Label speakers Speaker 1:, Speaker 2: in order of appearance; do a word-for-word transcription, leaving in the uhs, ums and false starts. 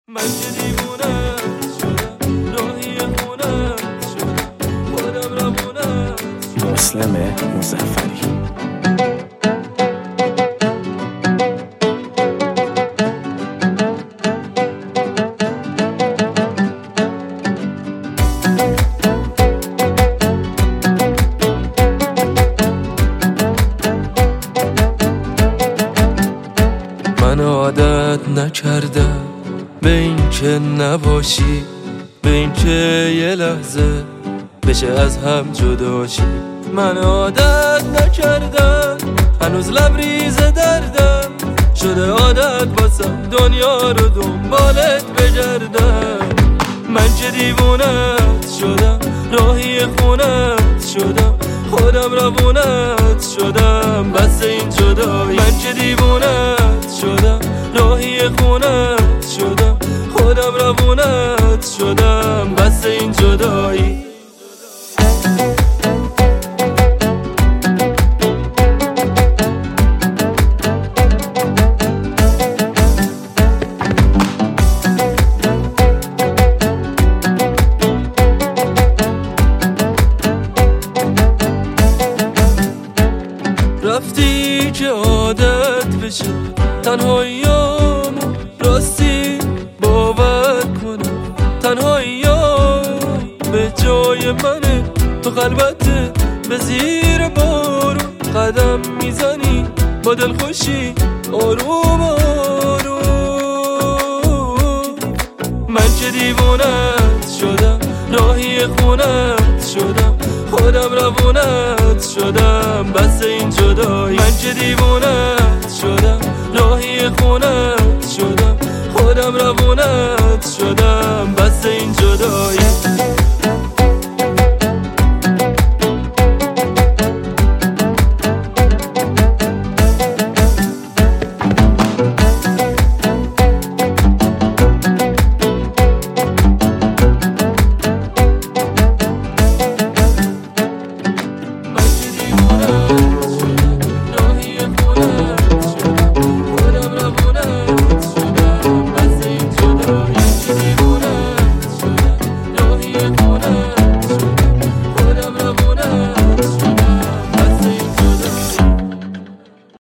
Speaker 1: من که دیوونه شدم راهی خونه شدم خودم روونه شدم.
Speaker 2: مسلم مظفری.
Speaker 1: من عادت نکردم به این که نباشی، به این که یه لحظه بشه از هم جدا شی. من عادت نکردم هنوز لبریز دردم، شده عادت باسم دنیا رو دنبالت بگردم. من که دیوونت شدم راهی خونت شدم خودم روونت شدم بس این جدایی. من که دیوونت شدم راهی خونت شدم خودم روونت شدم بس این جدایی. رفتی که عادت بشه تنهاییامو، راستی باور کنم تنهاییام به جای منه. تو خلوته به زیر بارون قدم میزنی با دلخوشی آروم آروم. من که دیوونت شدم راهی خونت شدم خودم روونت شدم بس این جدایی. من که دیوونت شدم راهی خونت شدم خودم روونت شدم بس این جدایی.